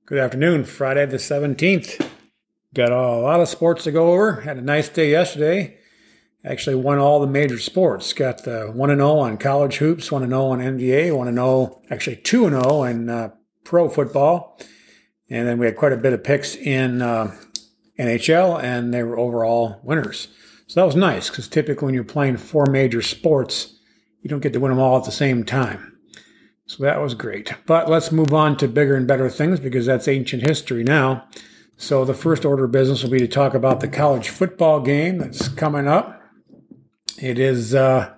Good afternoon, Friday the 17th. Got a lot of sports to go over. Had a nice day yesterday. Actually won all the major sports. Got the 1-0 on college hoops, 1-0 on NBA, 1-0, actually 2-0 in pro football. And then we had quite a bit of picks in NHL, and they were overall winners. So that was nice, because typically when you're playing four major sports, you don't get to win them all at the same time. So that was great. But let's move on to bigger and better things, because that's ancient history now. So the first order of business will be to talk about the college football game that's coming up. It is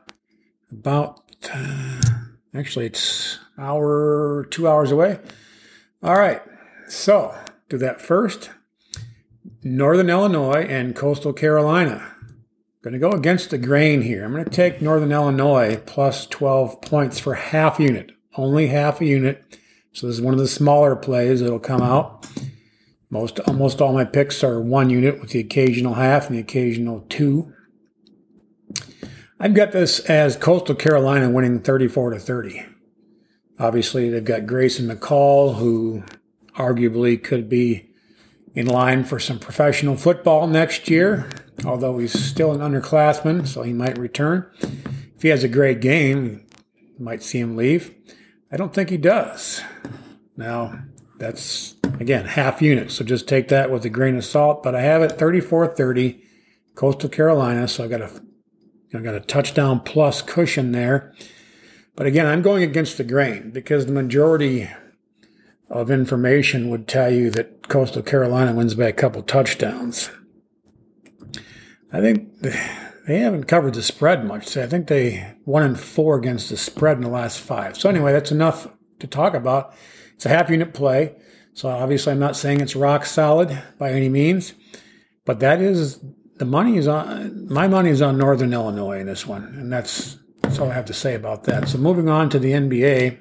actually it's 2 hours away. All right. So do that first. Northern Illinois and Coastal Carolina. Going to go against the grain here. I'm going to take Northern Illinois plus 12 points for half unit. Only half a unit. So this is one of the smaller plays that'll come out. Almost all my picks are 1 unit with the occasional half and the occasional 2. I've got this as Coastal Carolina winning 34-30. Obviously, they've got Grayson McCall, who arguably could be in line for some professional football next year, although he's still an underclassman, so he might return. If he has a great game, you might see him leave. I don't think he does. Now, that's, again, half unit, so just take that with a grain of salt. But I have it 34-30, Coastal Carolina, so I got a touchdown plus cushion there. But again, I'm going against the grain because the majority of information would tell you that Coastal Carolina wins by a couple touchdowns. I think they haven't covered the spread much. So I think they 1-4 against the spread in the last 5. So anyway, that's enough to talk about. It's a half unit play. So obviously I'm not saying it's rock solid by any means, but that is my money is on Northern Illinois in this one. And that's all I have to say about that. So moving on to the NBA,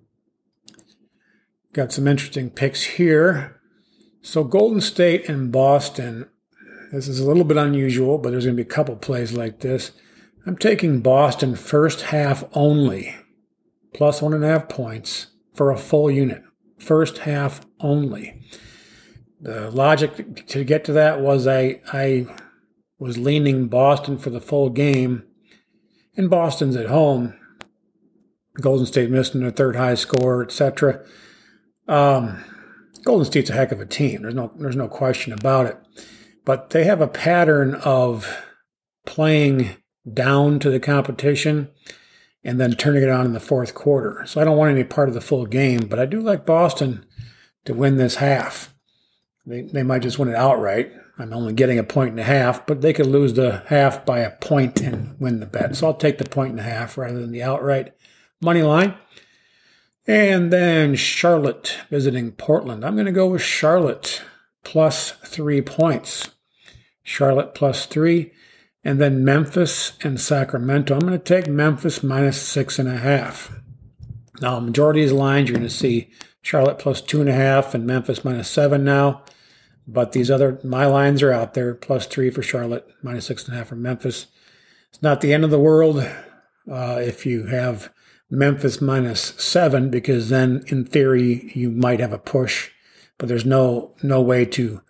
got some interesting picks here. So Golden State and Boston. This is a little bit unusual, but there's going to be a couple plays like this. I'm taking Boston first half only, plus 1.5 points for a full unit. First half only. The logic to get to that was I was leaning Boston for the full game, and Boston's at home. Golden State missing their third high score, etc. Golden State's a heck of a team. There's no question about it. But they have a pattern of playing down to the competition and then turning it on in the fourth quarter. So I don't want any part of the full game, but I do like Boston to win this half. They might just win it outright. I'm only getting 1.5 points, but they could lose the half by 1 point and win the bet. So I'll take the 1.5 rather than the outright money line. And then Charlotte visiting Portland. I'm going to go with Charlotte plus 3 points. Charlotte plus 3. And then Memphis and Sacramento. I'm going to take Memphis minus 6.5. Now, majority of these lines, you're going to see Charlotte plus 2.5 and Memphis minus 7 now. But my lines are out there. Plus 3 for Charlotte, minus 6.5 for Memphis. It's not the end of the world if you have Memphis minus 7, because then, in theory, you might have a push. But there's no way to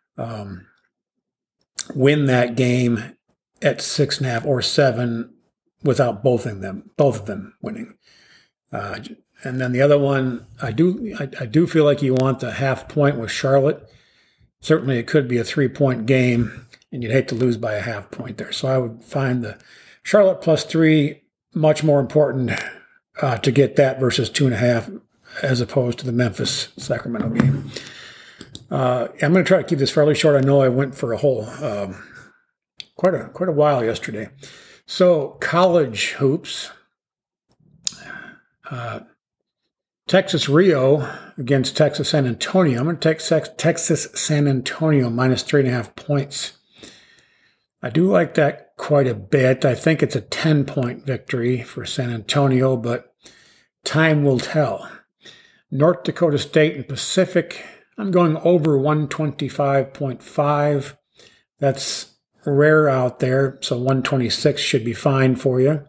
win that game at 6.5 or 7 without both of them winning. And then the other one, I do feel like you want the half point with Charlotte. Certainly, it could be a 3-point game, and you'd hate to lose by a half point there. So I would find the Charlotte plus 3 much more important to get that versus 2.5, as opposed to the Memphis-Sacramento game. I'm going to try to keep this fairly short. I know I went for a whole quite a while yesterday. So college hoops, Texas Rio against Texas San Antonio. I'm going to take Texas San Antonio minus 3.5 points. I do like that quite a bit. I think it's a 10-point victory for San Antonio, but time will tell. North Dakota State and Pacific, I'm going over 125.5. That's rare out there, so 126 should be fine for you.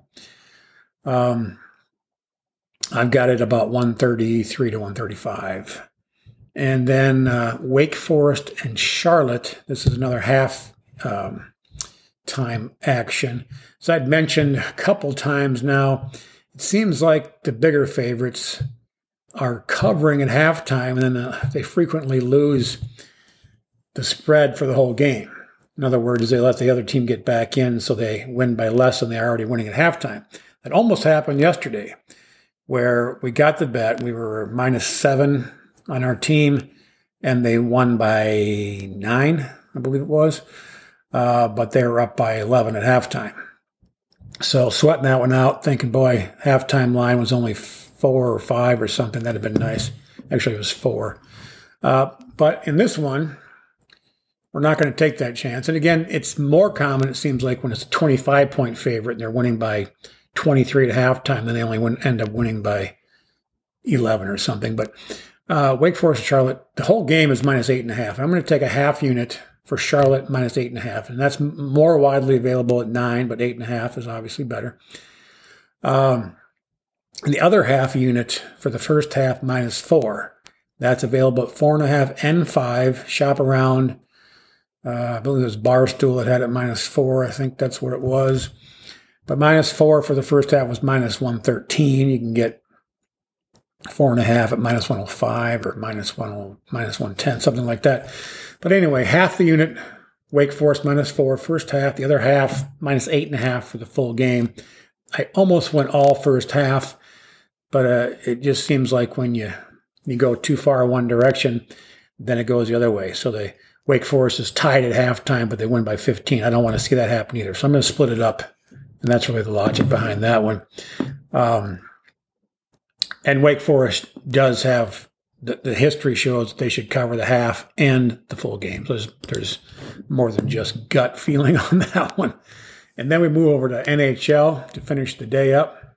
I've got it about 133 to 135. And then Wake Forest and Charlotte. This is another half time action. As I'd mentioned a couple times now, it seems like the bigger favorites are covering at halftime, and then they frequently lose the spread for the whole game. In other words, they let the other team get back in, so they win by less than they're already winning at halftime. That almost happened yesterday, where we got the bet. We were -7 on our team, and they won by 9, I believe it was. But they were up by 11 at halftime. So sweating that one out, thinking, boy, halftime line was only 4 or 5 or something. That'd have been nice. Actually, it was 4. But in this one, we're not going to take that chance. And again, it's more common, it seems like, when it's a 25-point favorite and they're winning by 23 at halftime, then they only end up winning by 11 or something. But Wake Forest and Charlotte, the whole game is -8.5. I'm going to take a half unit for Charlotte -8.5. And that's more widely available at 9, but 8.5 is obviously better. The other half unit for the first half -4. That's available at 4.5 and 5. Shop around. I believe it was Barstool that had it -4. I think that's what it was. But -4 for the first half was -113. You can get 4.5 at -105 or -110, something like that. But anyway, half the unit, Wake Forest -4 first half. The other half -8.5 for the full game. I almost went all first half, but it just seems like when you go too far one direction, then it goes the other way. So Wake Forest is tied at halftime, but they win by 15. I don't want to see that happen either. So I'm going to split it up. And that's really the logic behind that one. And Wake Forest does have, the history shows that they should cover the half and the full game. So there's more than just gut feeling on that one. And then we move over to NHL to finish the day up.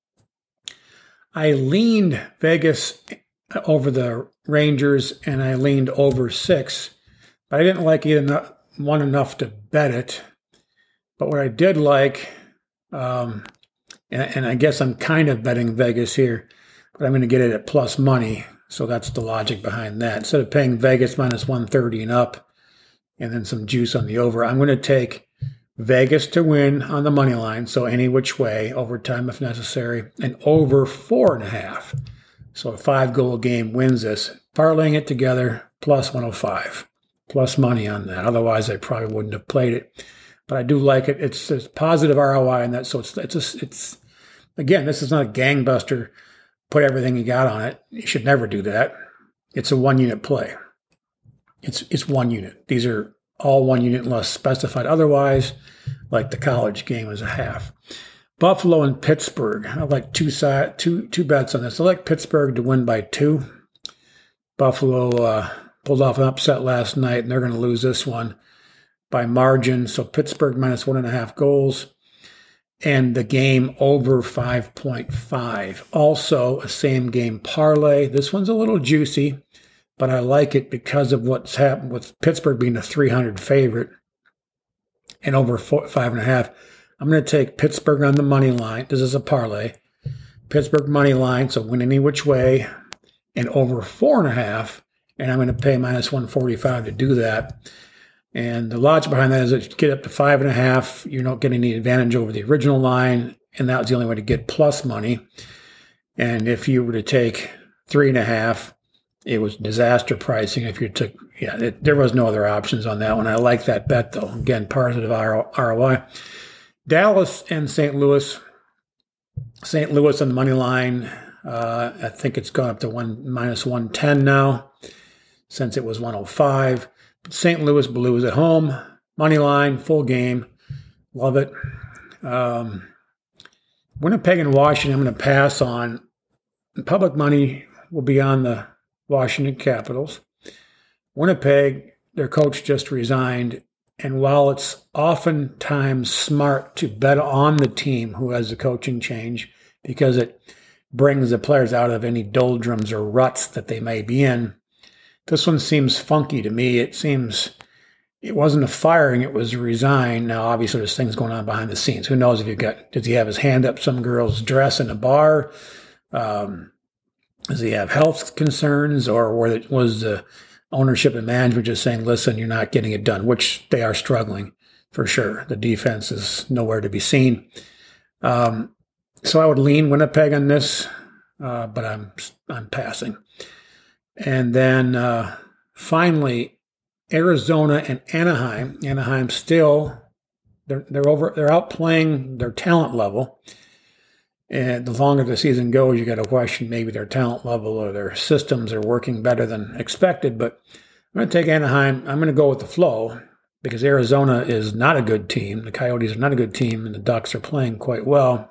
I leaned Vegas over the Rangers, and I leaned over 6. But I didn't like either one enough to bet it. But what I did like, and I guess I'm kind of betting Vegas here, but I'm going to get it at plus money. So that's the logic behind that. Instead of paying Vegas -130 and up, and then some juice on the over, I'm going to take Vegas to win on the money line. So any which way, overtime if necessary, and over 4.5. So a 5-goal game wins this. Parlaying it together, plus 105. Plus money on that. Otherwise, I probably wouldn't have played it. But I do like it. It's a positive ROI in that. So it's again, this is not a gangbuster. Put everything you got on it. You should never do that. It's a 1-unit play. It's 1 unit. These are all 1 unit unless specified otherwise, like the college game is a half. Buffalo and Pittsburgh. I like two bets on this. I like Pittsburgh to win by 2. Buffalo pulled off an upset last night, and they're going to lose this one by margin. So Pittsburgh -1.5 goals, and the game over 5.5. Also a same game parlay. This one's a little juicy, but I like it because of what's happened with Pittsburgh being a 300 favorite and over 5.5. I'm going to take Pittsburgh on the money line. This is a parlay. Pittsburgh money line, so win any which way, and over 4.5. And I'm going to pay -145 to do that. And the logic behind that is that you get up to 5.5, you're not getting any advantage over the original line, and that was the only way to get plus money. And if you were to take 3.5, it was disaster pricing. If you took, there was no other options on that one. I like that bet though. Again, positive ROI. Dallas and St. Louis. St. Louis on the money line. I think it's gone up to -110 now, since it was 105. But St. Louis Blues at home, money line, full game. Love it. Winnipeg and Washington, I'm going to pass on. Public money will be on the Washington Capitals. Winnipeg, their coach just resigned. And while it's oftentimes smart to bet on the team who has the coaching change, because it brings the players out of any doldrums or ruts that they may be in, this one seems funky to me. It seems it wasn't a firing, it was a resign. Now, obviously, there's things going on behind the scenes. Who knows if does he have his hand up some girl's dress in a bar? Does he have health concerns, or was the ownership and management just saying, listen, you're not getting it done, which they are struggling for sure. The defense is nowhere to be seen. So I would lean Winnipeg on this, but I'm passing. And then finally, Arizona and Anaheim. Anaheim still they're outplaying their talent level. And the longer the season goes, you got to question maybe their talent level or their systems are working better than expected. But I'm going to take Anaheim. I'm going to go with the flow because Arizona is not a good team. The Coyotes are not a good team, and the Ducks are playing quite well.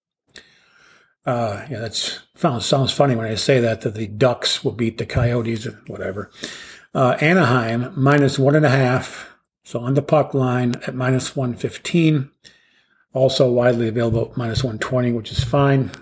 Sounds funny when I say that the Ducks will beat the Coyotes or whatever. Anaheim minus 1.5. So on the puck line at minus 115. Also widely available at minus 120, which is fine.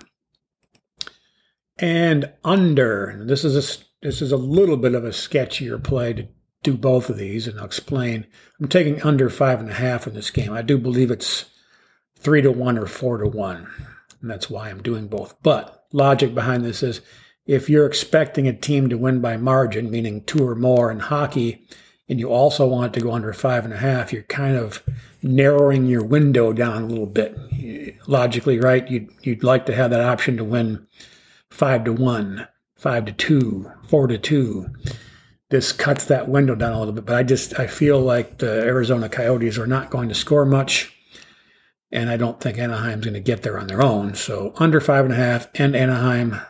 And under. This is a little bit of a sketchier play to do both of these, and I'll explain. I'm taking under 5.5 in this game. I do believe it's 3-1 or 4-1, and that's why I'm doing both. But logic behind this is if you're expecting a team to win by margin, meaning 2 or more in hockey, and you also want it to go under 5.5, you're kind of narrowing your window down a little bit. Logically, right? You'd like to have that option to win 5-1, 5-2, 4-2. This cuts that window down a little bit, but I feel like the Arizona Coyotes are not going to score much, and I don't think Anaheim's going to get there on their own. So under 5.5 and Anaheim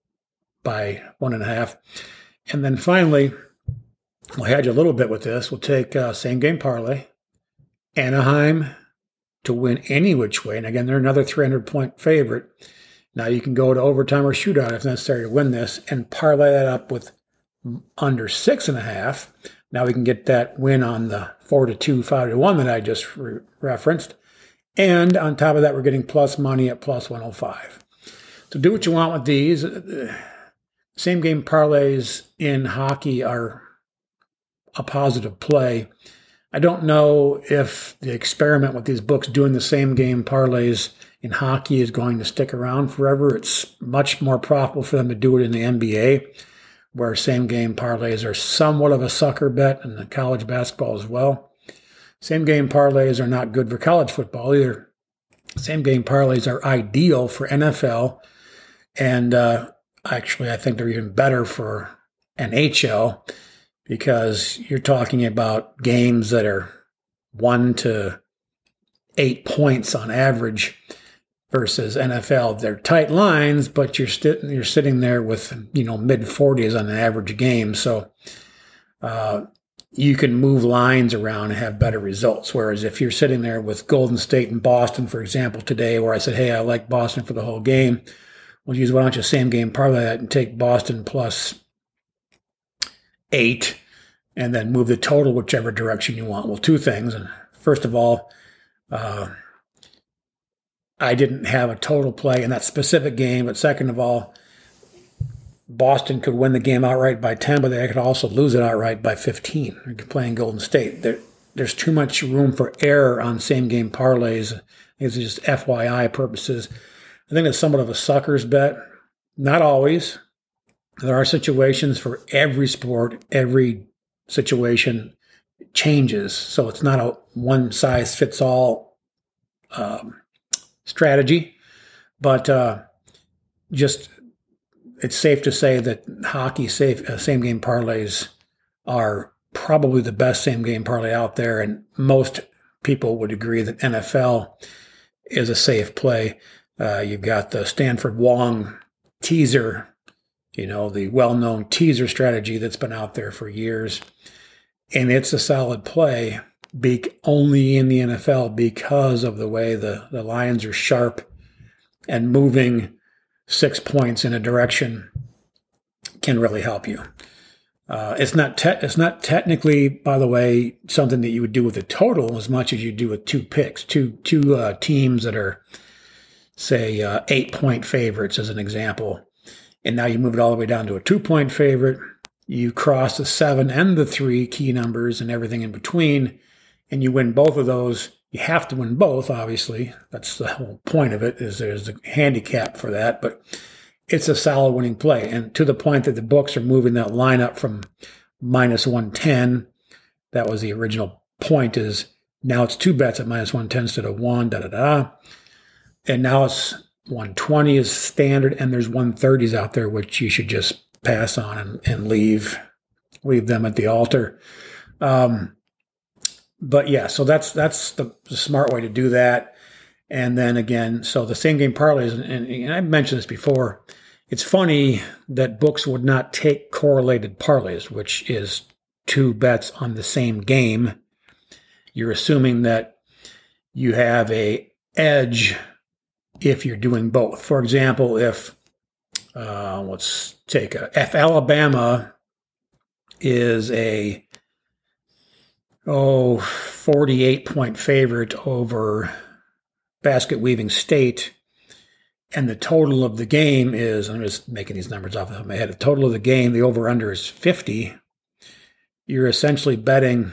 by 1.5. And then finally, we'll hedge a little bit with this. We'll take same game parlay. Anaheim to win any which way. And again, they're another 300-point favorite. Now you can go to overtime or shootout if necessary to win this and parlay that up with under 6.5. Now we can get that win on the 4-2, 5-1 that I just referenced. And on top of that, we're getting plus money at plus 105. So do what you want with these. Same game parlays in hockey are a positive play. I don't know if the experiment with these books doing the same game parlays in hockey is going to stick around forever. It's much more profitable for them to do it in the NBA, where same game parlays are somewhat of a sucker bet, and the college basketball as well. Same game parlays are not good for college football either. Same game parlays are ideal for NFL, and actually I think they're even better for NHL, because you're talking about games that are 1 to 8 points on average versus NFL. They're tight lines, but you're sitting there with mid 40s on an average game. So you can move lines around and have better results. Whereas if you're sitting there with Golden State and Boston, for example, today, where I said, hey, I like Boston for the whole game. Why don't you same game parlay that and take Boston plus 8 and then move the total whichever direction you want. Well, two things. And first of all, I didn't have a total play in that specific game. But second of all, Boston could win the game outright by 10, but they could also lose it outright by 15. You're playing Golden State. There's too much room for error on same game parlays. It's just FYI purposes. I think it's somewhat of a sucker's bet. Not always. There are situations for every sport, every situation changes. So it's not a one-size-fits-all strategy. But just it's safe to say that hockey same-game parlays are probably the best same-game parlay out there, and most people would agree that NFL is a safe play. You've got the Stanford Wong teaser, the well-known teaser strategy that's been out there for years. And it's a solid play only in the NFL because of the way the lines are sharp, and moving 6 points in a direction can really help you. It's not technically, by the way, something that you would do with a total as much as you do with two picks, two teams that are, say, 8-point favorites as an example. And now you move it all the way down to a 2-point favorite. You cross the 7 and the 3 key numbers and everything in between, and you win both of those. You have to win both, obviously. That's the whole point of it, is there's a handicap for that. But it's a solid winning play. And to the point that the books are moving that line up from minus 110. That was the original point, is now it's 2 bets at minus 110 instead of 1, And now it's 120 is standard, and there's 130s out there, which you should just pass on and leave them at the altar. But yeah, so that's the smart way to do that. And then again, so the same game parlays, and I've mentioned this before, it's funny that books would not take correlated parlays, which is 2 bets on the same game. You're assuming that you have a edge if you're doing both. For example, if if Alabama is a 48-point favorite over Basket Weaving State, and the total of the game is, I'm just making these numbers off the top of my head, the total of the game, the over-under is 50, you're essentially betting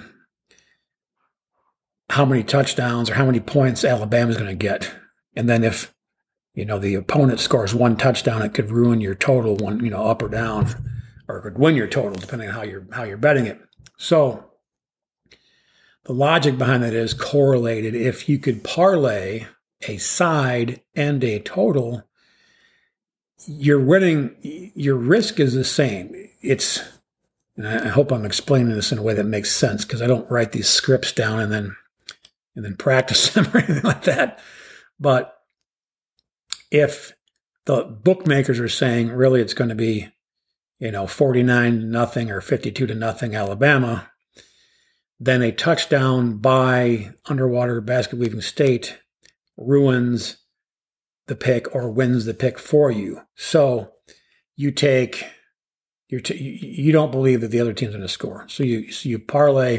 how many touchdowns or how many points Alabama's going to get. And then if, the opponent scores 1 touchdown, it could ruin your total, up or down, or it could win your total, depending on how you're betting it. So the logic behind that is correlated. If you could parlay a side and a total, you're winning. Your risk is the same. And I hope I'm explaining this in a way that makes sense, because I don't write these scripts down and then practice them or anything like that. But if the bookmakers are saying really it's going to be, 49-0 or 52-0 Alabama, then a touchdown by Underwater Basket Weaving State ruins the pick or wins the pick for you. So you you don't believe that the other team's going to score. So you parlay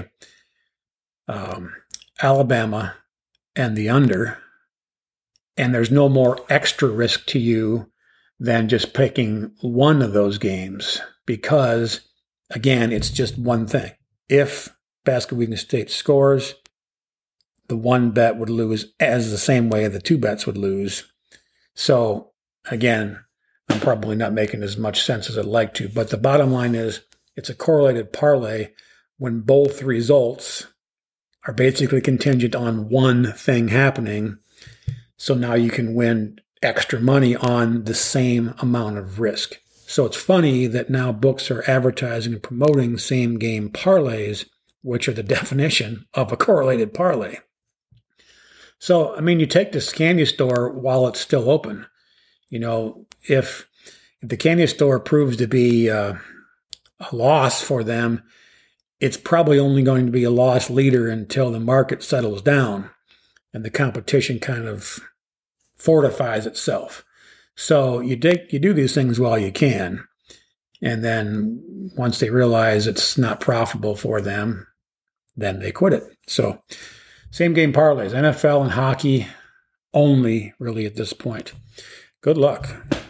Alabama and the under, and there's no more extra risk to you than just picking one of those games, because, again, it's just one thing. If Basket Weaving State scores, the 1 bet would lose as the same way the 2 bets would lose. So, again, I'm probably not making as much sense as I'd like to, but the bottom line is it's a correlated parlay when both results are basically contingent on one thing happening. So now you can win extra money on the same amount of risk. So it's funny that now books are advertising and promoting same game parlays, which are the definition of a correlated parlay. So, you take this candy store while it's still open. If the candy store proves to be a loss for them, it's probably only going to be a loss leader until the market settles down and the competition kind of fortifies itself. So you do these things while you can. And then once they realize it's not profitable for them, then they quit it. So same game parlays, NFL and hockey only really at this point. Good luck.